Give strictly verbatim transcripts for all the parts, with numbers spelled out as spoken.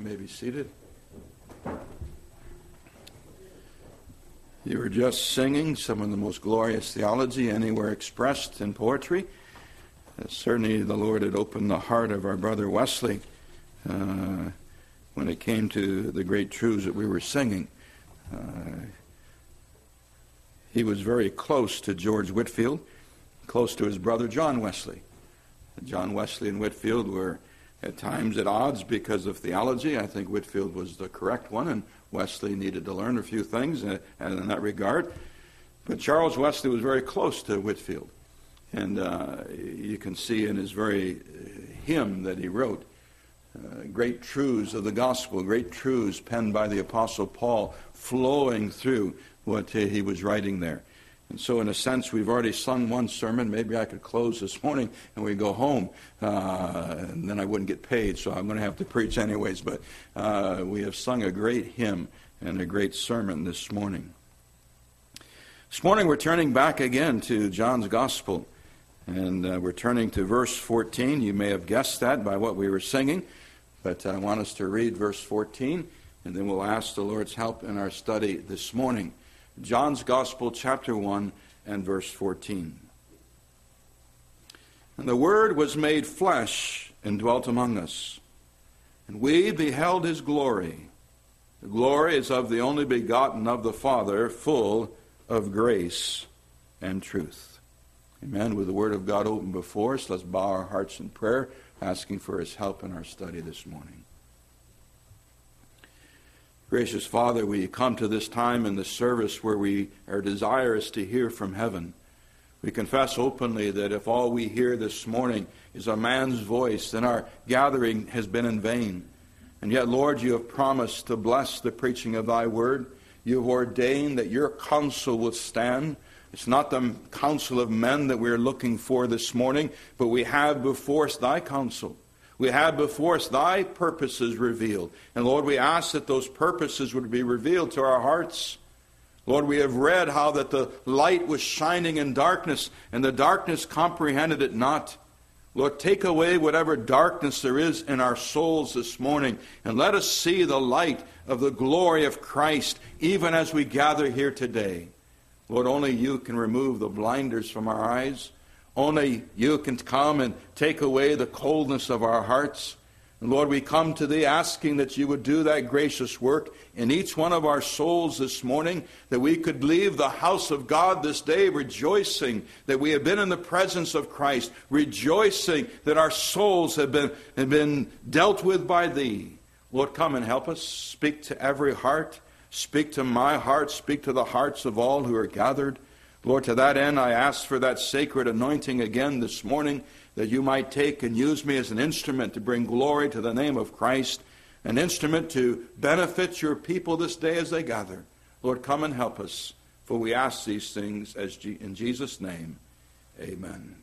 You may be seated. You were just singing some of the most glorious theology anywhere expressed in poetry. Uh, certainly the Lord had opened the heart of our brother Wesley uh, when it came to the great truths that we were singing. Uh, he was very close to George Whitefield, close to his brother John Wesley. John Wesley and Whitefield were at times at odds because of theology. I think Whitefield was the correct one, and Wesley needed to learn a few things in that regard. But Charles Wesley was very close to Whitefield. And uh, you can see in his very hymn that he wrote, uh, great truths of the gospel, great truths penned by the Apostle Paul, flowing through what he was writing there. And so in a sense, we've already sung one sermon. Maybe I could close this morning and we go home. Uh, and then I wouldn't get paid, so I'm going to have to preach anyways. But uh, we have sung a great hymn and a great sermon this morning. This morning we're turning back again to John's Gospel. And uh, we're turning to verse fourteen. You may have guessed that by what we were singing. But I want us to read verse fourteen. And then we'll ask the Lord's help in our study this morning. John's Gospel, chapter one, and verse fourteen. And the Word was made flesh and dwelt among us. And we beheld his glory. The glory is of the only begotten of the Father, full of grace and truth. Amen. With the Word of God open before us, let's bow our hearts in prayer, asking for his help in our study this morning. Gracious Father, we come to this time in the service where we are desirous to hear from heaven. We confess openly that if all we hear this morning is a man's voice, then our gathering has been in vain. And yet, Lord, you have promised to bless the preaching of thy word. You have ordained that your counsel will stand. It's not the counsel of men that we're looking for this morning, but we have before us thy counsel. We have before us thy purposes revealed. And Lord, we ask that those purposes would be revealed to our hearts. Lord, we have read how that the light was shining in darkness, and the darkness comprehended it not. Lord, take away whatever darkness there is in our souls this morning, and let us see the light of the glory of Christ, even as we gather here today. Lord, only you can remove the blinders from our eyes. Only you can come and take away the coldness of our hearts. And Lord, we come to thee asking that you would do that gracious work in each one of our souls this morning, that we could leave the house of God this day rejoicing that we have been in the presence of Christ, rejoicing that our souls have been, have been dealt with by thee. Lord, come and help us. Speak to every heart. Speak to my heart. Speak to the hearts of all who are gathered. Lord, to that end, I ask for that sacred anointing again this morning, that you might take and use me as an instrument to bring glory to the name of Christ, an instrument to benefit your people this day as they gather. Lord, come and help us, for we ask these things as G- in Jesus' name. Amen.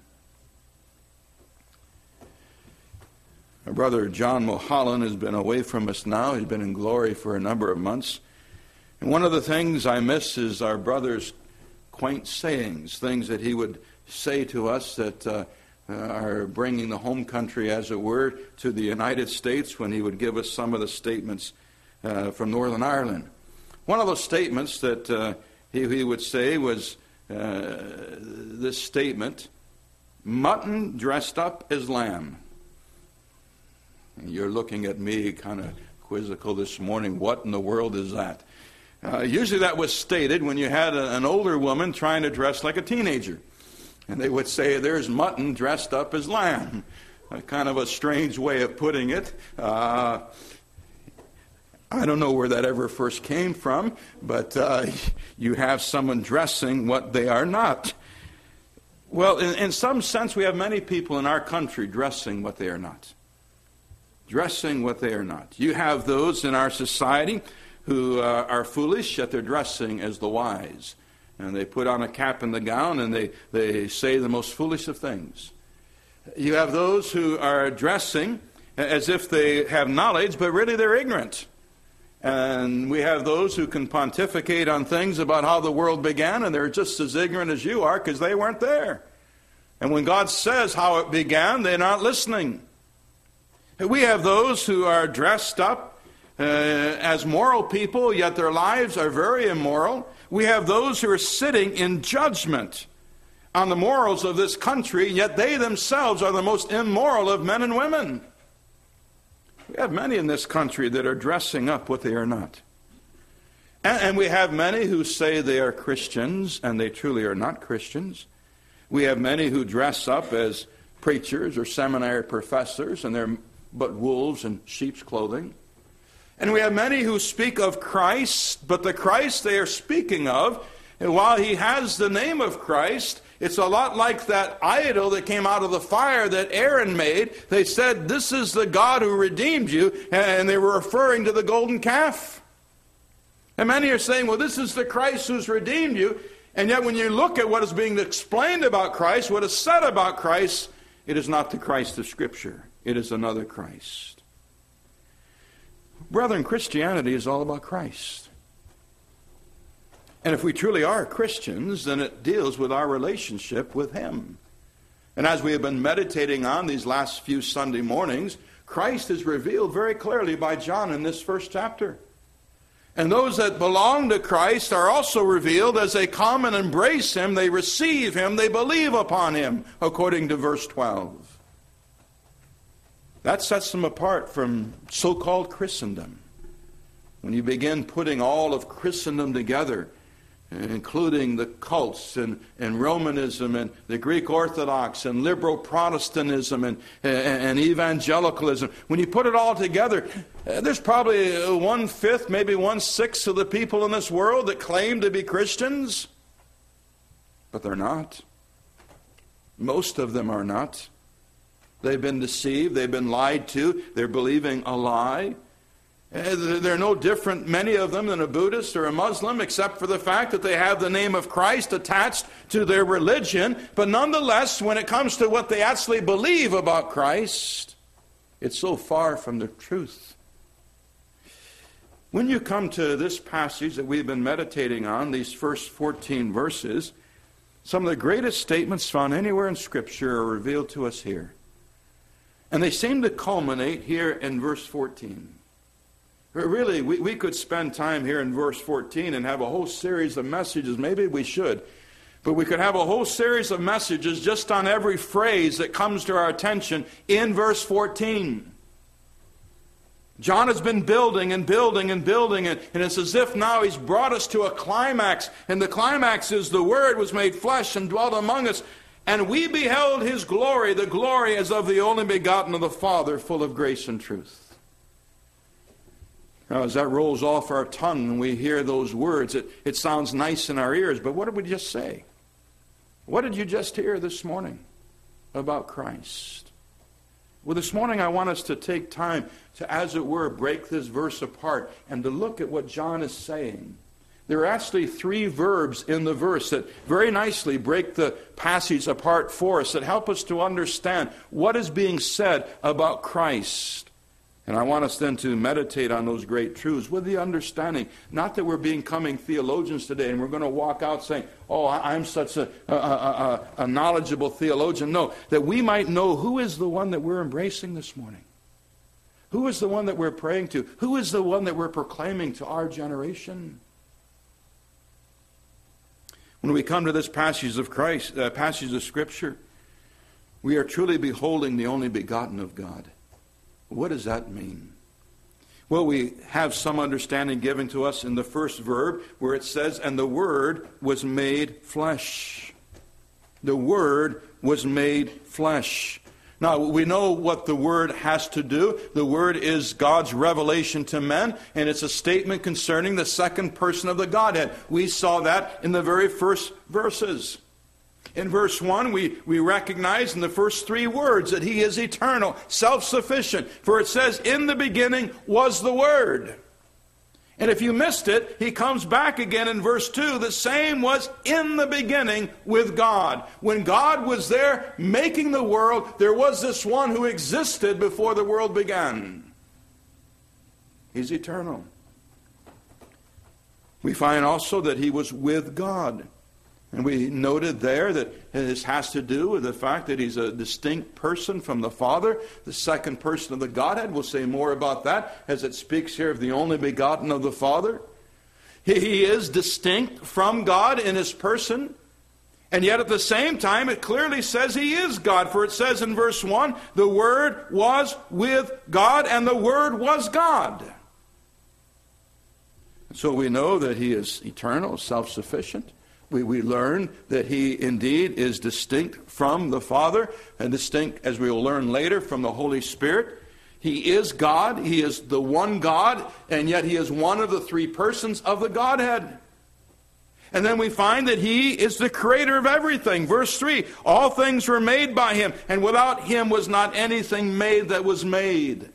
Our brother John Mulholland has been away from us now. He's been in glory for a number of months. And one of the things I miss is our brother's quaint sayings, things that he would say to us that uh, uh, are bringing the home country, as it were, to the United States, when he would give us some of the statements uh, from Northern Ireland. One of those statements that uh, he, he would say was uh, this statement, mutton dressed up as lamb. And you're looking at me kind of quizzical this morning. What in the world is that? Uh, usually that was stated when you had a, an older woman trying to dress like a teenager. And they would say, there's mutton dressed up as lamb. Uh, kind of a strange way of putting it. Uh, I don't know where that ever first came from, but uh, you have someone dressing what they are not. Well, in, in some sense, we have many people in our country dressing what they are not. Dressing what they are not. You have those in our society who uh, are foolish, yet they're dressing as the wise. And they put on a cap and the gown, and they, they say the most foolish of things. You have those who are dressing as if they have knowledge, but really they're ignorant. And we have those who can pontificate on things about how the world began, and they're just as ignorant as you are because they weren't there. And when God says how it began, they're not listening. We have those who are dressed up uh, as moral people, yet their lives are very immoral. We have those who are sitting in judgment on the morals of this country, yet they themselves are the most immoral of men and women. We have many in this country that are dressing up what they are not. And, and we have many who say they are Christians, and they truly are not Christians. We have many who dress up as preachers or seminary professors, and they're but wolves in sheep's clothing. And we have many who speak of Christ, but the Christ they are speaking of, and while he has the name of Christ, it's a lot like that idol that came out of the fire that Aaron made. They said, this is the God who redeemed you, and they were referring to the golden calf. And many are saying, well, this is the Christ who's redeemed you. And yet when you look at what is being explained about Christ, what is said about Christ, it is not the Christ of Scripture. It is another Christ. Brethren, Christianity is all about Christ. And if we truly are Christians, then it deals with our relationship with Him. And as we have been meditating on these last few Sunday mornings, Christ is revealed very clearly by John in this first chapter. And those that belong to Christ are also revealed as they come and embrace Him, they receive Him, they believe upon Him, according to verse twelve. That sets them apart from so-called Christendom. When you begin putting all of Christendom together, including the cults and, and Romanism and the Greek Orthodox and liberal Protestantism and, and, and evangelicalism. When you put it all together, uh, there's probably one-fifth, maybe one-sixth of the people in this world that claim to be Christians, but they're not. Most of them are not. They've been deceived. They've been lied to. They're believing a lie. They're no different, many of them, than a Buddhist or a Muslim, except for the fact that they have the name of Christ attached to their religion. But nonetheless, when it comes to what they actually believe about Christ, it's so far from the truth. When you come to this passage that we've been meditating on, these first fourteen verses, some of the greatest statements found anywhere in Scripture are revealed to us here. And they seem to culminate here in verse fourteen. Really, we, we could spend time here in verse fourteen and have a whole series of messages. Maybe we should. But we could have a whole series of messages just on every phrase that comes to our attention in verse fourteen. John has been building and building and building, and, and it's as if now he's brought us to a climax. And the climax is the Word was made flesh and dwelt among us. And we beheld His glory, the glory as of the only begotten of the Father, full of grace and truth. Now, as that rolls off our tongue and we hear those words, it, it sounds nice in our ears, but what did we just say? What did you just hear this morning about Christ? Well, this morning I want us to take time to, as it were, break this verse apart and to look at what John is saying. There are actually three verbs in the verse that very nicely break the passage apart for us, that help us to understand what is being said about Christ. And I want us then to meditate on those great truths with the understanding, not that we're becoming theologians today and we're going to walk out saying, oh, I'm such a, a, a, a knowledgeable theologian. No, that we might know who is the one that we're embracing this morning. Who is the one that we're praying to? Who is the one that we're proclaiming to our generation? When we come to this passage of Christ, uh, passage of Scripture, we are truly beholding the only begotten of God. What does that mean? Well, we have some understanding given to us in the first verb where it says, and the Word was made flesh. The Word was made flesh. Now, we know what the Word has to do. The Word is God's revelation to men, and it's a statement concerning the second person of the Godhead. We saw that in the very first verses. In verse one, we, we recognize in the first three words that He is eternal, self-sufficient. For it says, in the beginning was the Word. And if you missed it, he comes back again in verse two. The same was in the beginning with God. When God was there making the world, there was this one who existed before the world began. He's eternal. We find also that He was with God. And we noted there that this has to do with the fact that he's a distinct person from the Father, the second person of the Godhead. We'll say more about that as it speaks here of the only begotten of the Father. He is distinct from God in his person. And yet at the same time, it clearly says he is God. For it says in verse one, the Word was with God, and the Word was God. So we know that he is eternal, self-sufficient. We, we learn that he indeed is distinct from the Father, and distinct, as we will learn later, from the Holy Spirit. He is God. He is the one God, and yet he is one of the three persons of the Godhead. And then we find that he is the creator of everything. Verse three, all things were made by him, and without him was not anything made that was made.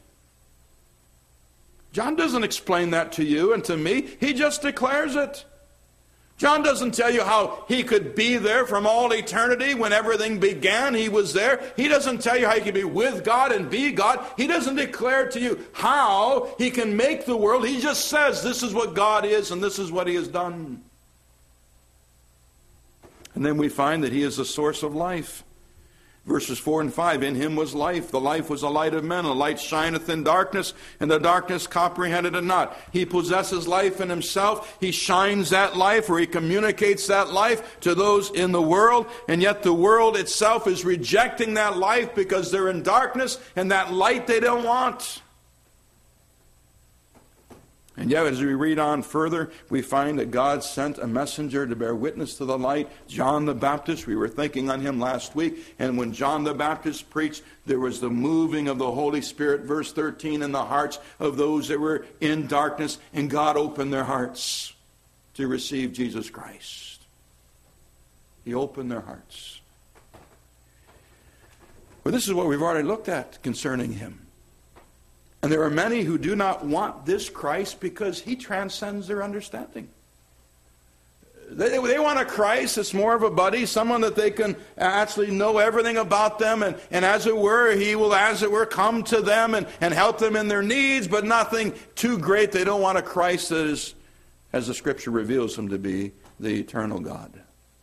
John doesn't explain that to you and to me. He just declares it. John doesn't tell you how he could be there from all eternity. When everything began, he was there. He doesn't tell you how he can be with God and be God. He doesn't declare to you how he can make the world. He just says this is what God is and this is what he has done. And then we find that he is the source of life. Verses four and five, in him was life. The life was the light of men. The light shineth in darkness, and the darkness comprehended it not. He possesses life in himself. He shines that life, or he communicates that life to those in the world. And yet the world itself is rejecting that life because they're in darkness, and that light they don't want. And yet, as we read on further, we find that God sent a messenger to bear witness to the light, John the Baptist. We were thinking on him last week. And when John the Baptist preached, there was the moving of the Holy Spirit, verse thirteen, in the hearts of those that were in darkness. And God opened their hearts to receive Jesus Christ. He opened their hearts. Well, this is what we've already looked at concerning him. And there are many who do not want this Christ because he transcends their understanding. They, they want a Christ that's more of a buddy, someone that they can actually know everything about them. And, and as it were, he will, as it were, come to them and, and help them in their needs, but nothing too great. They don't want a Christ that is, as the Scripture reveals him to be, the eternal God.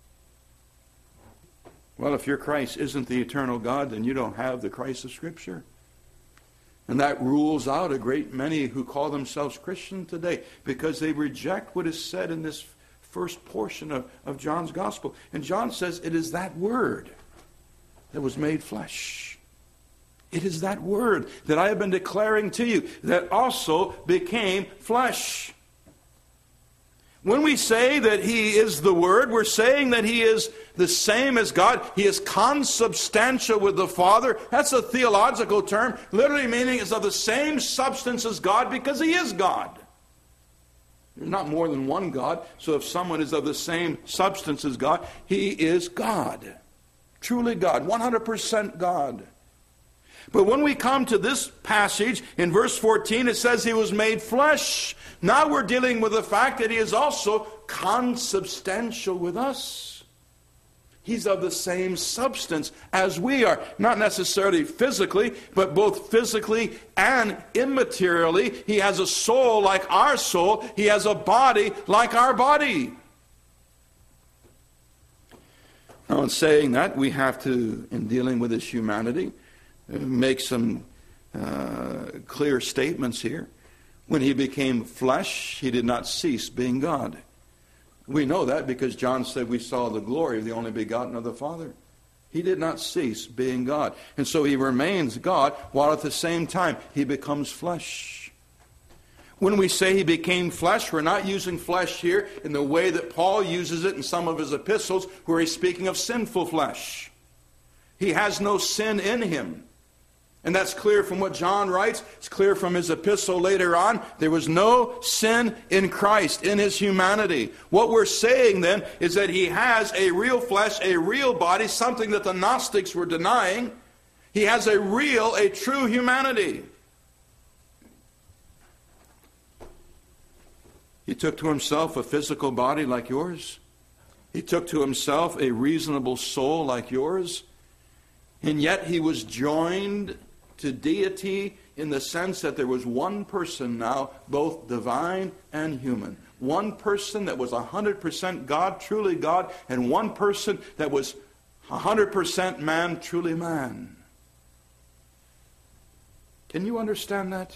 Well, if your Christ isn't the eternal God, then you don't have the Christ of Scripture. And that rules out a great many who call themselves Christian today because they reject what is said in this first portion of, of John's gospel. And John says it is that word that was made flesh. It is that word that I have been declaring to you that also became flesh. When we say that he is the Word, we're saying that he is the same as God. He is consubstantial with the Father. That's a theological term, literally meaning is of the same substance as God because he is God. There's not more than one God, so if someone is of the same substance as God, he is God. Truly God, one hundred percent God. But when we come to this passage, in verse fourteen, it says he was made flesh. Now we're dealing with the fact that he is also consubstantial with us. He's of the same substance as we are. Not necessarily physically, but both physically and immaterially. He has a soul like our soul. He has a body like our body. Now, in saying that, we have to, in dealing with his humanity, make some uh, clear statements here. When he became flesh, he did not cease being God. We know that because John said we saw the glory of the only begotten of the Father. He did not cease being God. And so he remains God while at the same time he becomes flesh. When we say he became flesh, we're not using flesh here in the way that Paul uses it in some of his epistles where he's speaking of sinful flesh. He has no sin in him. And that's clear from what John writes. It's clear from his epistle later on. There was no sin in Christ, in his humanity. What we're saying then is that he has a real flesh, a real body, something that the Gnostics were denying. He has a real, a true humanity. He took to himself a physical body like yours. He took to himself a reasonable soul like yours. And yet he was joined to deity in the sense that there was one person now, both divine and human. one person that was one hundred percent God, truly God, and one person that was one hundred percent man, truly man. Can you understand that?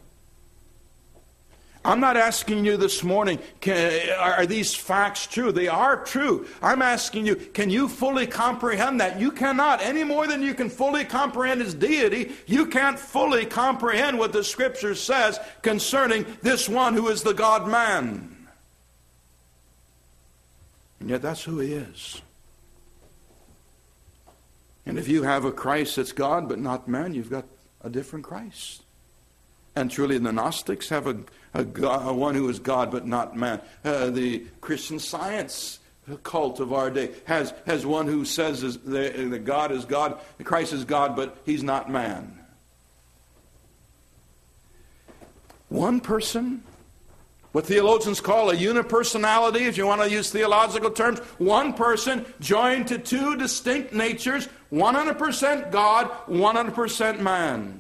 I'm not asking you this morning, can, are these facts true? They are true. I'm asking you, can you fully comprehend that? You cannot, any more than you can fully comprehend His deity. You can't fully comprehend what the Scripture says concerning this one who is the God-man. And yet that's who He is. And if you have a Christ that's God but not man, you've got a different Christ. And truly the Gnostics have a, a, God, a one who is God but not man. Uh, the Christian Science cult of our day has, has one who says is, that God is God, Christ is God, but He's not man. One person, what theologians call a unipersonality, if you want to use theological terms, one person joined to two distinct natures, one hundred percent God, one hundred percent man.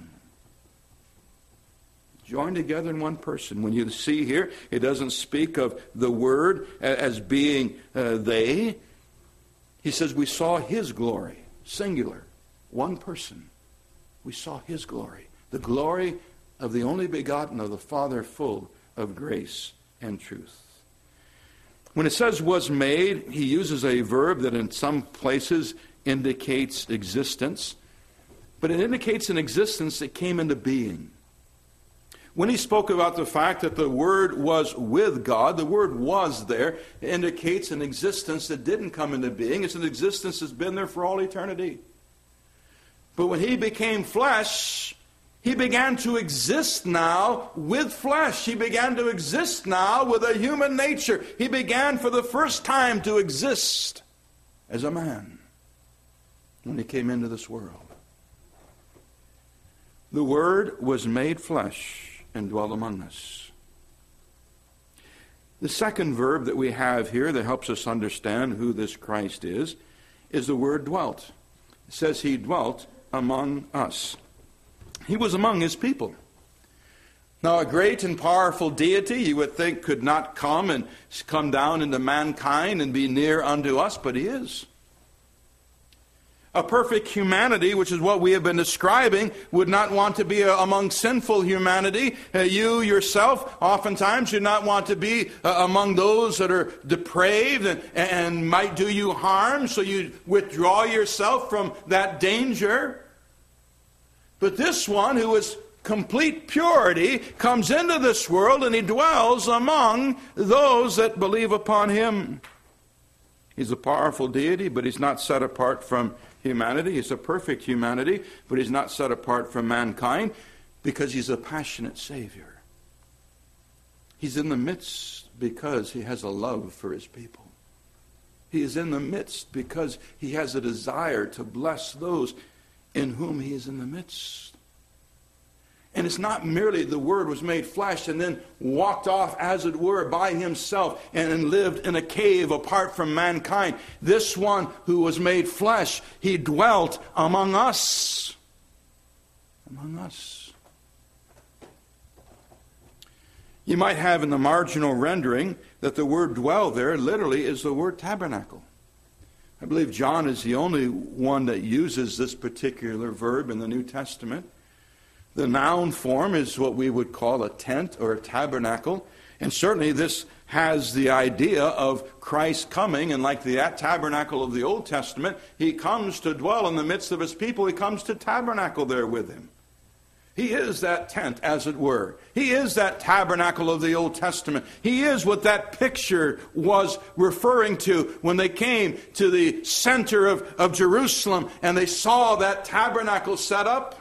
Joined together in one person. When you see here, it doesn't speak of the Word as being uh, they. He says we saw His glory, singular, one person. We saw His glory, the glory of the only begotten of the Father, full of grace and truth. When it says was made, he uses a verb that in some places indicates existence, but it indicates an existence that came into being. When he spoke about the fact that the Word was with God, the Word was there, it indicates an existence that didn't come into being. It's an existence that's been there for all eternity. But when He became flesh, He began to exist now with flesh. He began to exist now with a human nature. He began for the first time to exist as a man when He came into this world. The Word was made flesh and dwelt among us. The second verb that we have here that helps us understand who this Christ is, is the word dwelt. It says He dwelt among us. He was among His people. Now, a great and powerful deity, you would think, could not come and come down into mankind and be near unto us, but He is. A perfect humanity, which is what we have been describing, would not want to be among sinful humanity. Uh, you yourself, oftentimes, do not want to be uh, among those that are depraved and, and might do you harm, so you withdraw yourself from that danger. But this one, who is complete purity, comes into this world and He dwells among those that believe upon Him. He's a powerful deity, but He's not set apart from humanity. He's a perfect humanity, but He's not set apart from mankind because He's a passionate Savior. He's in the midst because He has a love for His people. He is in the midst because He has a desire to bless those in whom He is in the midst. And it's not merely the Word was made flesh and then walked off, as it were, by Himself and lived in a cave apart from mankind. This one who was made flesh, He dwelt among us. Among us. You might have in the marginal rendering that the word dwell there literally is the word tabernacle. I believe John is the only one that uses this particular verb in the New Testament. The noun form is what we would call a tent or a tabernacle. And certainly this has the idea of Christ coming, and like the tabernacle of the Old Testament, He comes to dwell in the midst of His people. He comes to tabernacle there with Him. He is that tent, as it were. He is that tabernacle of the Old Testament. He is what that picture was referring to when they came to the center of, of Jerusalem and they saw that tabernacle set up.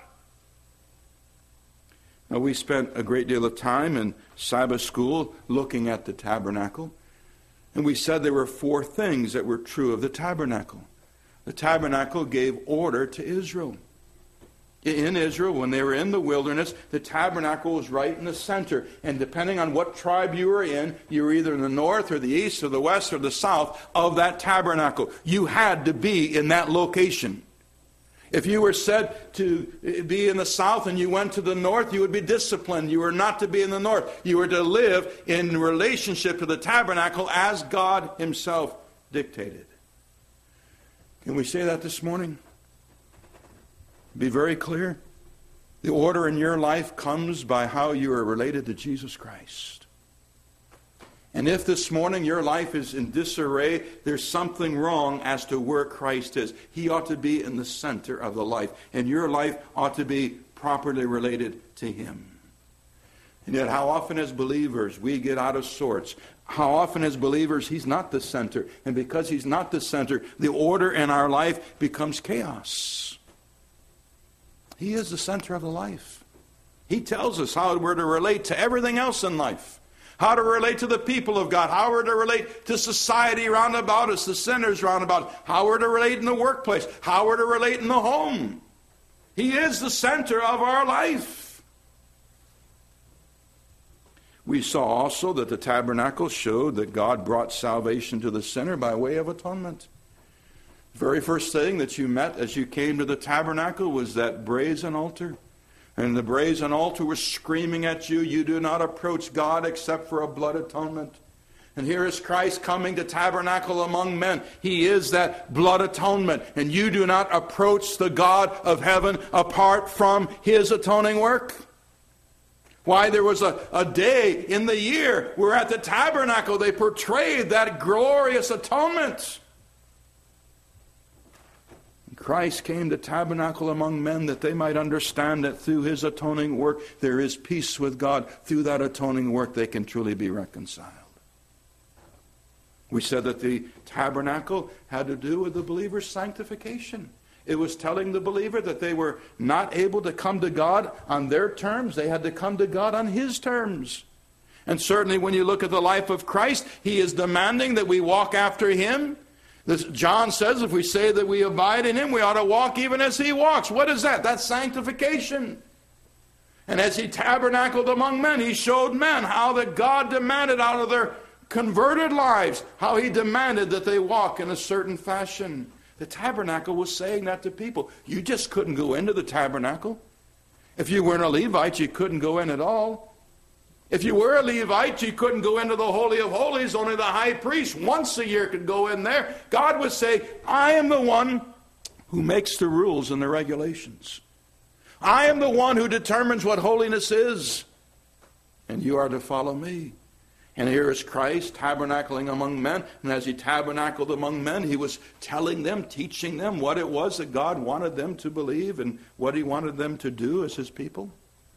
Now, we spent a great deal of time in Sabbath school looking at the tabernacle. And we said there were four things that were true of the tabernacle. The tabernacle gave order to Israel. In Israel, when they were in the wilderness, the tabernacle was right in the center. And depending on what tribe you were in, you were either in the north or the east or the west or the south of that tabernacle. You had to be in that location. If you were said to be in the south and you went to the north, you would be disciplined. You were not to be in the north. You were to live in relationship to the tabernacle as God himself dictated. Can we say that this morning? Be very clear. The order in your life comes by how you are related to Jesus Christ. And if this morning your life is in disarray, there's something wrong as to where Christ is. He ought to be in the center of the life. And your life ought to be properly related to him. And yet how often as believers we get out of sorts. How often as believers he's not the center. And because he's not the center, the order in our life becomes chaos. He is the center of the life. He tells us how we're to relate to everything else in life. How to relate to the people of God. How we're to relate to society round about us, the sinners round about us. How we're to relate in the workplace. How we're to relate in the home. He is the center of our life. We saw also that the tabernacle showed that God brought salvation to the sinner by way of atonement. The very first thing that you met as you came to the tabernacle was that brazen altar. And the brazen altar was screaming at you, you do not approach God except for a blood atonement. And here is Christ coming to tabernacle among men. He is that blood atonement. And you do not approach the God of heaven apart from his atoning work. Why, there was a, a day in the year where at the tabernacle they portrayed that glorious atonement. Christ came to tabernacle among men that they might understand that through his atoning work there is peace with God. Through that atoning work they can truly be reconciled. We said that the tabernacle had to do with the believer's sanctification. It was telling the believer that they were not able to come to God on their terms. They had to come to God on his terms. And certainly when you look at the life of Christ, he is demanding that we walk after him. This, John says if we say that we abide in him, we ought to walk even as he walks. What is that? That's sanctification. And as he tabernacled among men, he showed men how that God demanded out of their converted lives, how he demanded that they walk in a certain fashion. The tabernacle was saying that to people. You just couldn't go into the tabernacle. If you weren't a Levite, you couldn't go in at all. If you were a Levite, you couldn't go into the Holy of Holies. Only the high priest once a year could go in there. God would say, I am the one who makes the rules and the regulations. I am the one who determines what holiness is. And you are to follow me. And here is Christ tabernacling among men. And as he tabernacled among men, he was telling them, teaching them what it was that God wanted them to believe and what he wanted them to do as his people.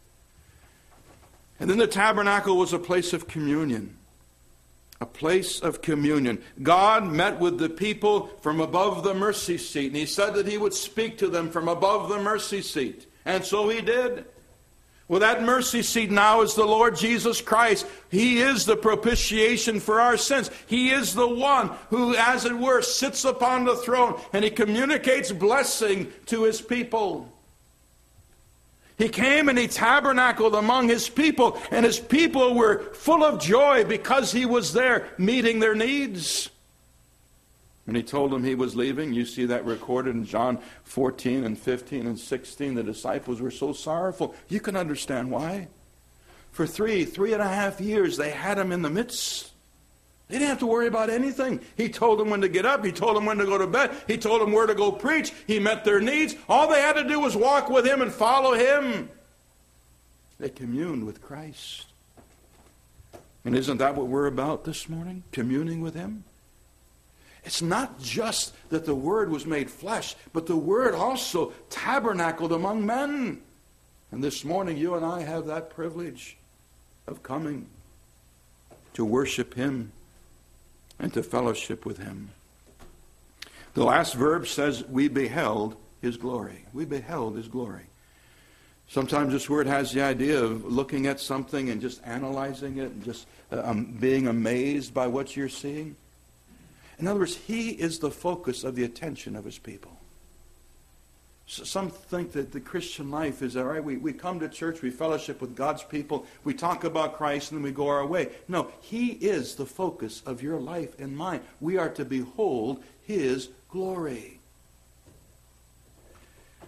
And then the tabernacle was a place of communion. A place of communion. God met with the people from above the mercy seat. And he said that he would speak to them from above the mercy seat. And so he did. Well, that mercy seat now is the Lord Jesus Christ. He is the propitiation for our sins. He is the one who, as it were, sits upon the throne. And he communicates blessing to his people. He came and he tabernacled among his people, and his people were full of joy because he was there meeting their needs. When he told them he was leaving, you see that recorded in John fourteen and fifteen and sixteen. The disciples were so sorrowful. You can understand why. For three, three and a half years, they had him in the midst. They didn't have to worry about anything. He told them when to get up. He told them when to go to bed. He told them where to go preach. He met their needs. All they had to do was walk with him and follow him. They communed with Christ. And isn't that what we're about this morning? Communing with him? It's not just that the Word was made flesh, but the Word also tabernacled among men. And this morning you and I have that privilege of coming to worship him and to fellowship with him. The last verb says, we beheld his glory. We beheld his glory. Sometimes this word has the idea of looking at something and just analyzing it and just uh, um, being amazed by what you're seeing. In other words, he is the focus of the attention of his people. So some think that the Christian life is, all right, we, we come to church, we fellowship with God's people, we talk about Christ, and then we go our way. No, he is the focus of your life and mine. We are to behold his glory.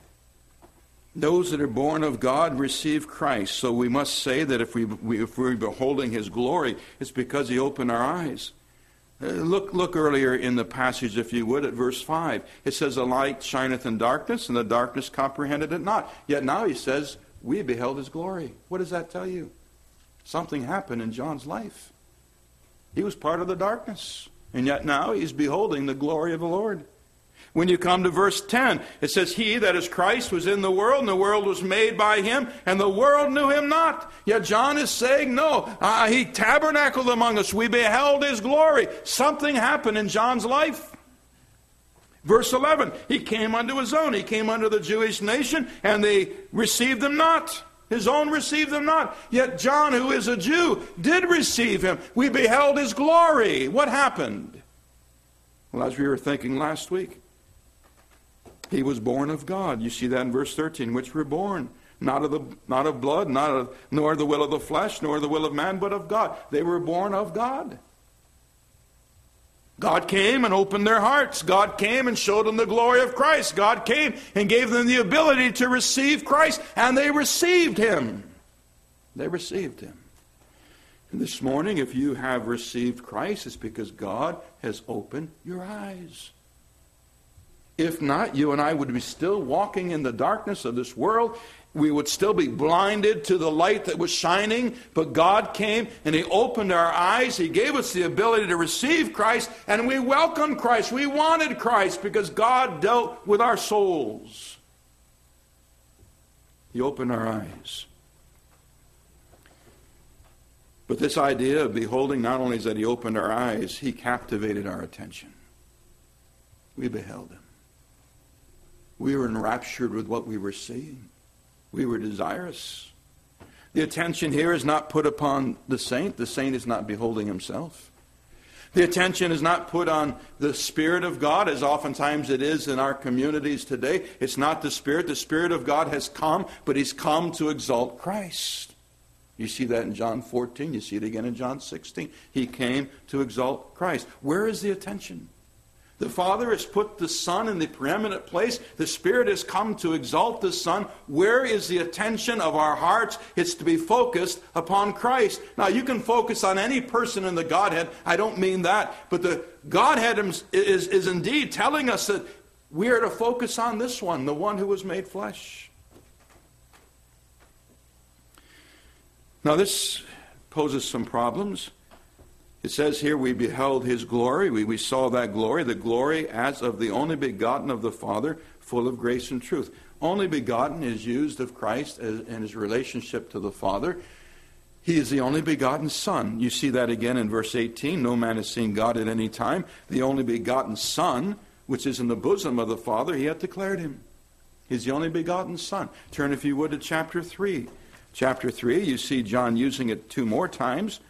Those that are born of God receive Christ. So we must say that if, we, we, if we're beholding his glory, it's because he opened our eyes. Uh, look, look earlier in the passage, if you would, at verse five. It says, "A light shineth in darkness, and the darkness comprehended it not." Yet now he says, "We beheld his glory." What does that tell you? Something happened in John's life. He was part of the darkness, and yet now he's beholding the glory of the Lord. When you come to verse ten, it says, "He, that is Christ, was in the world, and the world was made by him, and the world knew him not." Yet John is saying, no, uh, he tabernacled among us. We beheld his glory. Something happened in John's life. Verse eleven, "He came unto his own." He came unto the Jewish nation, and they received him not. His own received him not. Yet John, who is a Jew, did receive him. We beheld his glory. What happened? Well, as we were thinking last week, he was born of God. You see that in verse thirteen, "Which were born not of the not of blood, not of, nor the will of the flesh, nor the will of man, but of God." They were born of God. God came and opened their hearts. God came and showed them the glory of Christ. God came and gave them the ability to receive Christ, and they received him. They received him. And this morning, if you have received Christ, it's because God has opened your eyes. If not, you and I would be still walking in the darkness of this world. We would still be blinded to the light that was shining. But God came and he opened our eyes. He gave us the ability to receive Christ. And we welcomed Christ. We wanted Christ because God dealt with our souls. He opened our eyes. But this idea of beholding, not only is that he opened our eyes, he captivated our attention. We beheld him. We were enraptured with what we were seeing. We were desirous. The attention here is not put upon the saint. The saint is not beholding himself. The attention is not put on the Spirit of God, as oftentimes it is in our communities today. It's not the Spirit. The Spirit of God has come, but he's come to exalt Christ. You see that in John fourteen. You see it again in John sixteen. He came to exalt Christ. Where is the attention? The Father has put the Son in the preeminent place. The Spirit has come to exalt the Son. Where is the attention of our hearts? It's to be focused upon Christ. Now, you can focus on any person in the Godhead. I don't mean that. But the Godhead is, is, is indeed telling us that we are to focus on this one, the one who was made flesh. Now, this poses some problems. It says here, we beheld his glory. We, we saw that glory, the glory as of the only begotten of the Father, full of grace and truth. Only begotten is used of Christ as, in his relationship to the Father. He is the only begotten Son. You see that again in verse eighteen. "No man has seen God at any time. The only begotten Son, which is in the bosom of the Father, he hath declared him." He's the only begotten Son. Turn, if you would, to chapter three. Chapter three, you see John using it two more times.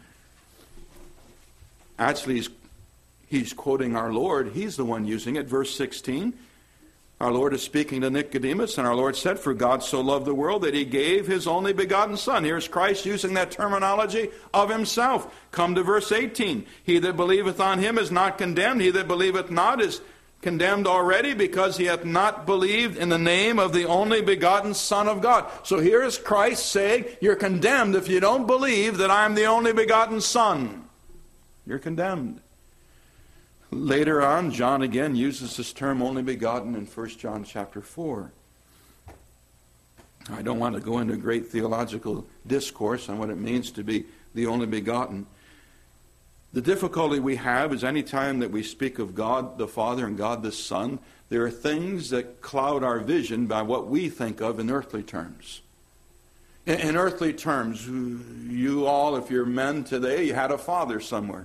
Actually, he's, he's quoting our Lord. He's the one using it. Verse sixteen, our Lord is speaking to Nicodemus, and our Lord said, "For God so loved the world that he gave his only begotten Son." Here's Christ using that terminology of himself. Come to verse eighteen. "He that believeth on him is not condemned. He that believeth not is condemned already, because he hath not believed in the name of the only begotten Son of God." So here is Christ saying, you're condemned if you don't believe that I'm the only begotten Son. You're condemned. Later on, John again uses this term only begotten in First John chapter four. I don't want to go into a great theological discourse on what it means to be the only begotten. The difficulty we have is any time that we speak of God the Father and God the Son, there are things that cloud our vision by what we think of in earthly terms. In, in earthly terms, you all, if you're men today, you had a father somewhere.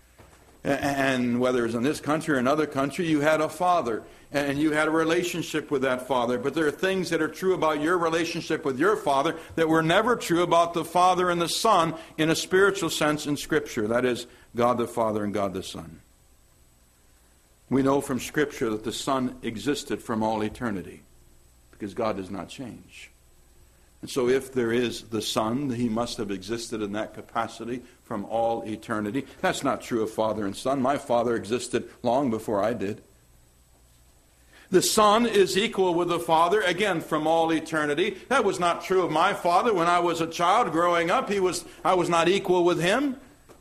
And whether it's in this country or another country, you had a father. And you had a relationship with that father. But there are things that are true about your relationship with your father that were never true about the Father and the Son in a spiritual sense in Scripture. That is, God the Father and God the Son. We know from Scripture that the Son existed from all eternity, because God does not change. And so if there is the Son, he must have existed in that capacity from all eternity. That's not true of Father and Son. My Father existed long before I did. The Son is equal with the Father, again, from all eternity. That was not true of my father. When I was a child growing up, he was, I was not equal with him.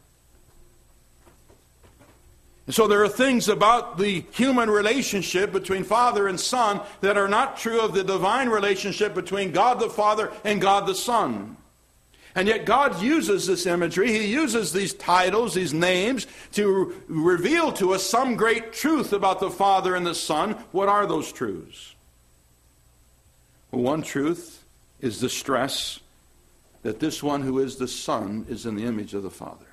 And so there are things about the human relationship between Father and Son that are not true of the divine relationship between God the Father and God the Son. And yet God uses this imagery, He uses these titles, these names, to reveal to us some great truth about the Father and the Son. What are those truths? Well, one truth is the stress that this one who is the Son is in the image of the Father.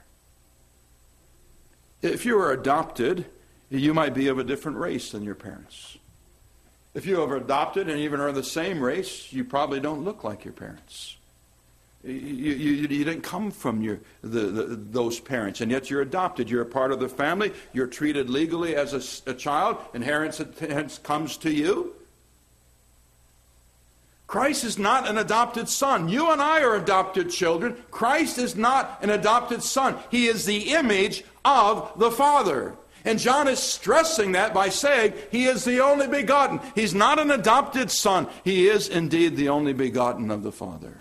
If you are adopted, you might be of a different race than your parents. If you are adopted and even are the same race, you probably don't look like your parents. You, you, you didn't come from your the, the, those parents, and yet you're adopted. You're a part of the family. You're treated legally as a, a child. Inheritance comes to you. Christ is not an adopted son. You and I are adopted children. Christ is not an adopted son. He is the image of the Father. And John is stressing that by saying He is the only begotten. He's not an adopted son. He is indeed the only begotten of the Father.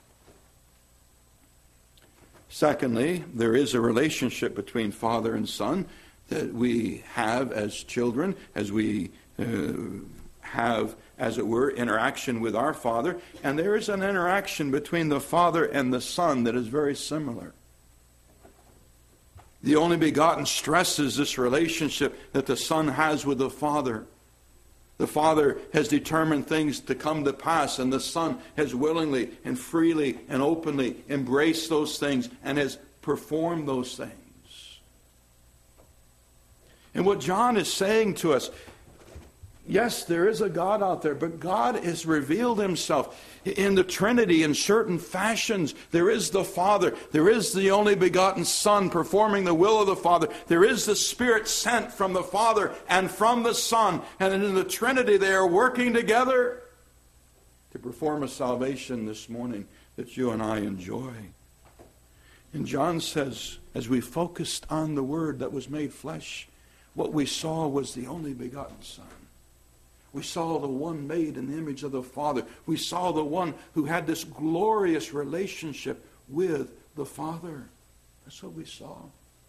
Secondly, there is a relationship between Father and Son that we have as children, as we uh, have, as it were, interaction with our Father. And there is an interaction between the Father and the Son that is very similar. The only begotten stresses this relationship that the Son has with the Father. The Father has determined things to come to pass, and the Son has willingly and freely and openly embraced those things and has performed those things. And what John is saying to us, yes, there is a God out there, but God has revealed Himself in the Trinity in certain fashions. There is the Father. There is the only begotten Son performing the will of the Father. There is the Spirit sent from the Father and from the Son. And in the Trinity they are working together to perform a salvation this morning that you and I enjoy. And John says, as we focused on the Word that was made flesh, what we saw was the only begotten Son. We saw the one made in the image of the Father. We saw the one who had this glorious relationship with the Father. That's what we saw.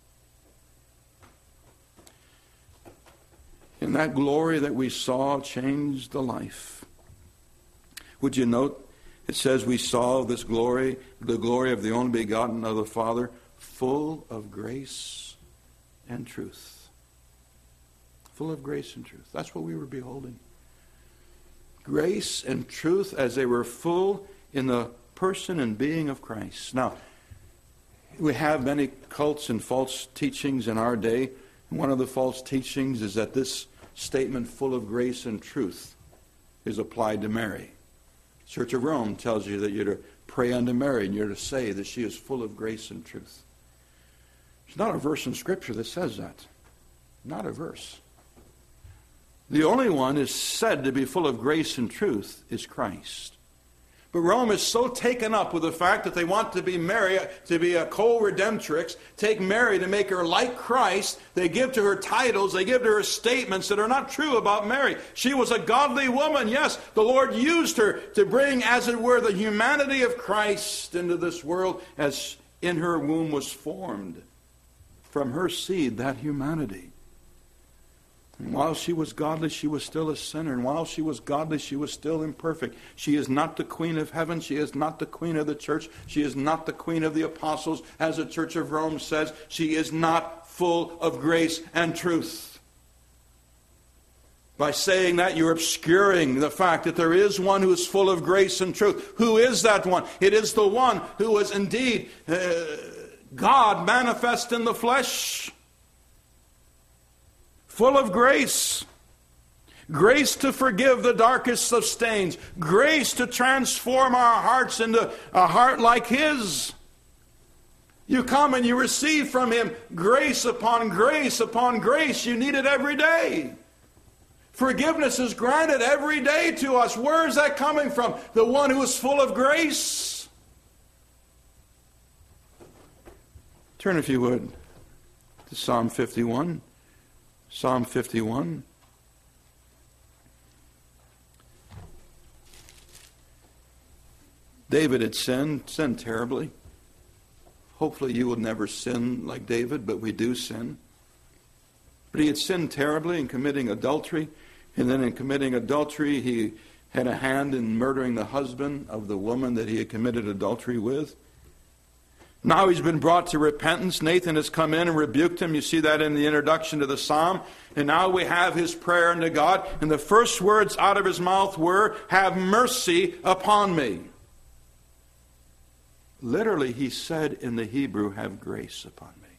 And that glory that we saw changed the life. Would you note, it says we saw this glory, the glory of the only begotten of the Father, full of grace and truth. Full of grace and truth. That's what we were beholding. Grace and truth as they were full in the person and being of Christ. Now, we have many cults and false teachings in our day. One of the false teachings is that this statement, full of grace and truth, is applied to Mary. Church of Rome tells you that you're to pray unto Mary and you're to say that she is full of grace and truth. There's not a verse in Scripture that says that. Not a verse. The only one is said to be full of grace and truth is Christ. But Rome is so taken up with the fact that they want to be Mary, to be a co-redemptrix, take Mary to make her like Christ. They give to her titles, they give to her statements that are not true about Mary. She was a godly woman, yes. The Lord used her to bring, as it were, the humanity of Christ into this world as in her womb was formed. From her seed, that humanity. And while she was godly, she was still a sinner. And while she was godly, she was still imperfect. She is not the queen of heaven. She is not the queen of the church. She is not the queen of the apostles. As the Church of Rome says, she is not full of grace and truth. By saying that, you're obscuring the fact that there is one who is full of grace and truth. Who is that one? It is the one who was indeed uh, God manifest in the flesh. Full of grace. Grace to forgive the darkest of stains. Grace to transform our hearts into a heart like His. You come and you receive from Him grace upon grace upon grace. You need it every day. Forgiveness is granted every day to us. Where is that coming from? The one who is full of grace. Turn, if you would, to Psalm fifty-one. Psalm fifty-one. David had sinned, sinned terribly. Hopefully you will never sin like David, but we do sin. But he had sinned terribly in committing adultery, and then in committing adultery he had a hand in murdering the husband of the woman that he had committed adultery with. Now he's been brought to repentance. Nathan has come in and rebuked him. You see that in the introduction to the psalm. And now we have his prayer unto God. And the first words out of his mouth were, "Have mercy upon me." Literally, he said in the Hebrew, "Have grace upon me."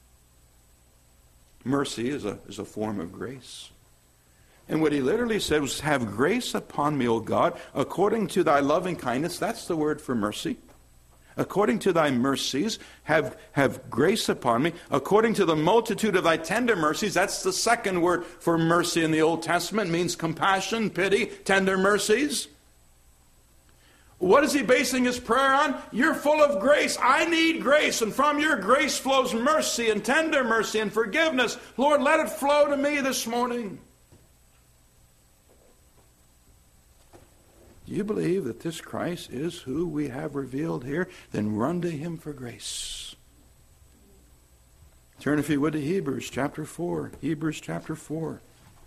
Mercy is a, is a form of grace. And what he literally said was, "Have grace upon me, O God, according to thy loving kindness." That's the word for mercy. "According to thy mercies, have, have grace upon me. According to the multitude of thy tender mercies." That's the second word for mercy in the Old Testament. It means compassion, pity, tender mercies. What is he basing his prayer on? You're full of grace. I need grace. And from your grace flows mercy and tender mercy and forgiveness. Lord, let it flow to me this morning. Do you believe that this Christ is who we have revealed here? Then run to him for grace. Turn, if you would, to Hebrews chapter four. Hebrews chapter four.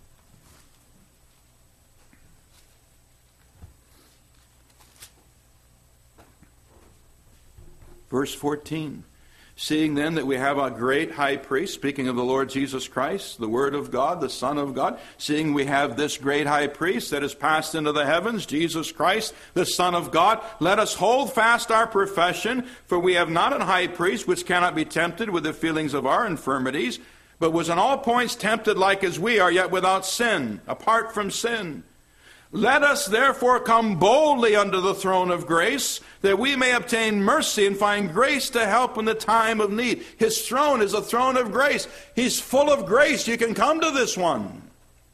Verse fourteen. "Seeing then that we have a great high priest," speaking of the Lord Jesus Christ, the Word of God, the Son of God, "seeing we have this great high priest that has passed into the heavens, Jesus Christ, the Son of God, let us hold fast our profession, for we have not an high priest which cannot be tempted with the feelings of our infirmities, but was in all points tempted like as we are, yet without sin," apart from sin. "Let us therefore come boldly unto the throne of grace, that we may obtain mercy and find grace to help in the time of need." His throne is a throne of grace. He's full of grace. You can come to this one.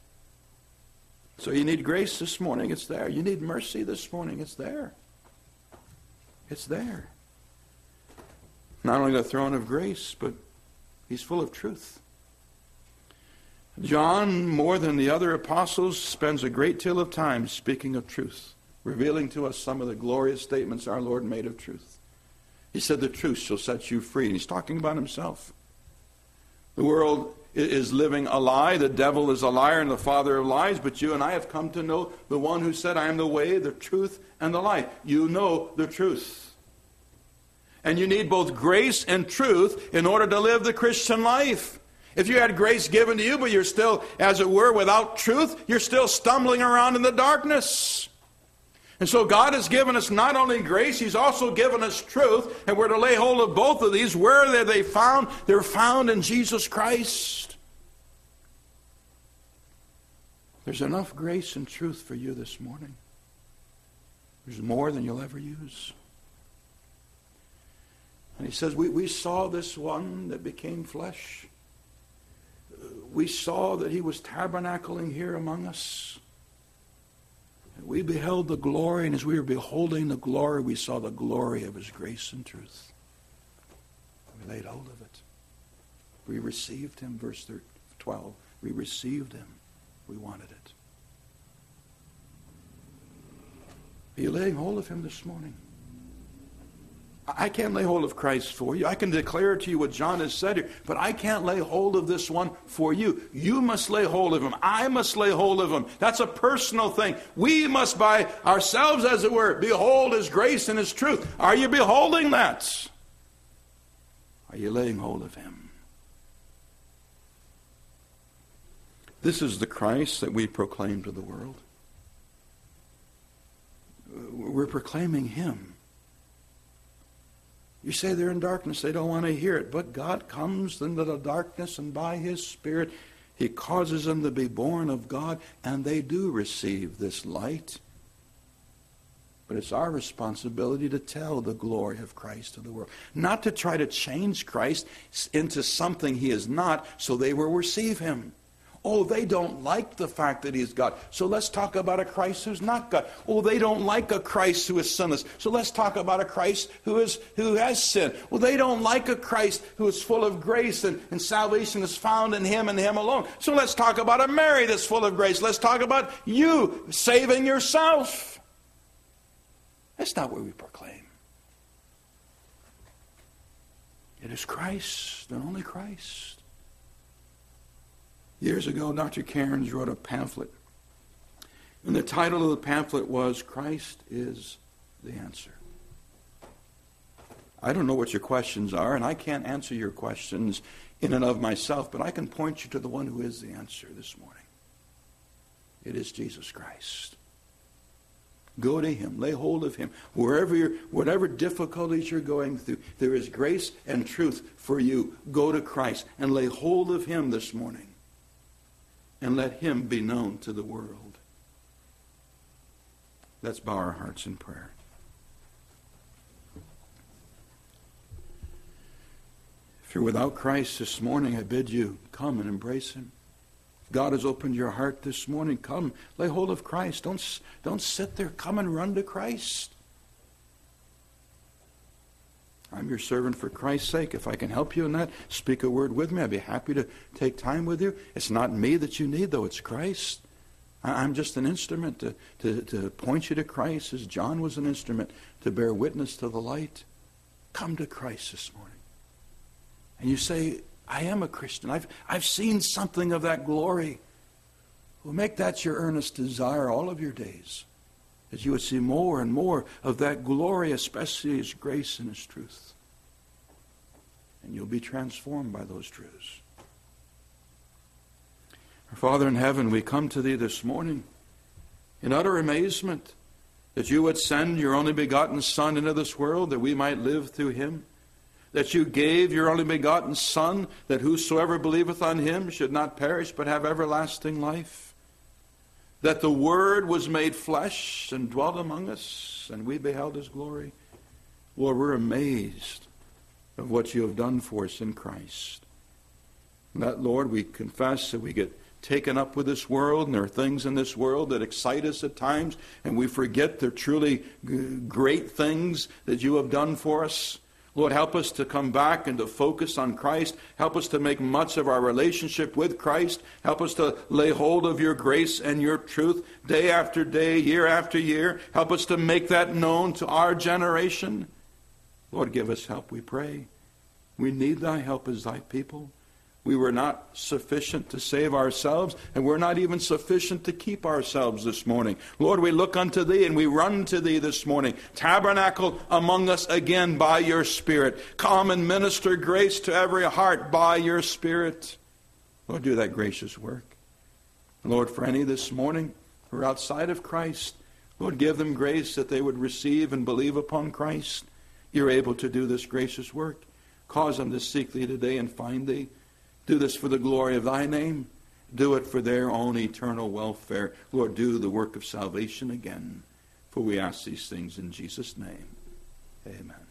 So you need grace this morning, it's there. You need mercy this morning, it's there. It's there. Not only the throne of grace, but he's full of truth. John, more than the other apostles, spends a great deal of time speaking of truth, revealing to us some of the glorious statements our Lord made of truth. He said, "The truth shall set you free." And he's talking about himself. The world is living a lie. The devil is a liar and the father of lies. But you and I have come to know the one who said, "I am the way, the truth, and the life." You know the truth. And you need both grace and truth in order to live the Christian life. If you had grace given to you, but you're still, as it were, without truth, you're still stumbling around in the darkness. And so God has given us not only grace, he's also given us truth, and we're to lay hold of both of these. Where are they found? They're found in Jesus Christ. There's enough grace and truth for you this morning. There's more than you'll ever use. And he says, we, we saw this one that became flesh. We saw that he was tabernacling here among us. We beheld the glory, and as we were beholding the glory, we saw the glory of his grace and truth. We laid hold of it. We received him, verse twelve. We received him. We wanted it. Are you laying hold of him this morning? I can't lay hold of Christ for you. I can declare to you what John has said here, but I can't lay hold of this one for you. You must lay hold of him. I must lay hold of him. That's a personal thing. We must by ourselves, as it were, behold his grace and his truth. Are you beholding that? Are you laying hold of him? This is the Christ that we proclaim to the world. We're proclaiming him. You say they're in darkness, they don't want to hear it. But God comes into the darkness, and by his Spirit, he causes them to be born of God, and they do receive this light. But it's our responsibility to tell the glory of Christ to the world. Not to try to change Christ into something he is not, so they will receive him. Oh, they don't like the fact that he's God, so let's talk about a Christ who's not God. Oh, they don't like a Christ who is sinless, so let's talk about a Christ who is who has sin. Well, they don't like a Christ who is full of grace, and, and salvation is found in him and him alone. So let's talk about a Mary that's full of grace. Let's talk about you saving yourself. That's not what we proclaim. It is Christ and only Christ. Years ago, Doctor Cairns wrote a pamphlet. And the title of the pamphlet was, Christ is the Answer. I don't know what your questions are, and I can't answer your questions in and of myself, but I can point you to the one who is the answer this morning. It is Jesus Christ. Go to him. Lay hold of him. Wherever you're, whatever difficulties you're going through, there is grace and truth for you. Go to Christ and lay hold of him this morning. And let him be known to the world. Let's bow our hearts in prayer. If you're without Christ this morning, I bid you come and embrace him. God has opened your heart this morning. Come, lay hold of Christ. Don't, don't sit there. Come and run to Christ. I'm your servant for Christ's sake. If I can help you in that, speak a word with me. I'd be happy to take time with you. It's not me that you need, though. It's Christ. I'm just an instrument to, to, to point you to Christ, as John was an instrument to bear witness to the light. Come to Christ this morning. And you say, I am a Christian. I've, I've seen something of that glory. Well, make that your earnest desire all of your days, that you would see more and more of that glory, especially his grace and his truth. And you'll be transformed by those truths. Our Father in heaven, we come to thee this morning in utter amazement that you would send your only begotten Son into this world that we might live through him. That you gave your only begotten Son, that whosoever believeth on him should not perish but have everlasting life. That the Word was made flesh and dwelt among us, and we beheld his glory. Lord, we're amazed of what you have done for us in Christ. And that, Lord, we confess that we get taken up with this world, and there are things in this world that excite us at times, and we forget they're truly great things that you have done for us. Lord, help us to come back and to focus on Christ. Help us to make much of our relationship with Christ. Help us to lay hold of your grace and your truth day after day, year after year. Help us to make that known to our generation. Lord, give us help, we pray. We need thy help as thy people. We were not sufficient to save ourselves, and we're not even sufficient to keep ourselves this morning. Lord, we look unto thee and we run to thee this morning. Tabernacle among us again by your Spirit. Come and minister grace to every heart by your Spirit. Lord, do that gracious work. Lord, for any this morning who are outside of Christ, Lord, give them grace that they would receive and believe upon Christ. You're able to do this gracious work. Cause them to seek thee today and find thee. Do this for the glory of thy name. Do it for their own eternal welfare. Lord, do the work of salvation again. For we ask these things in Jesus' name. Amen.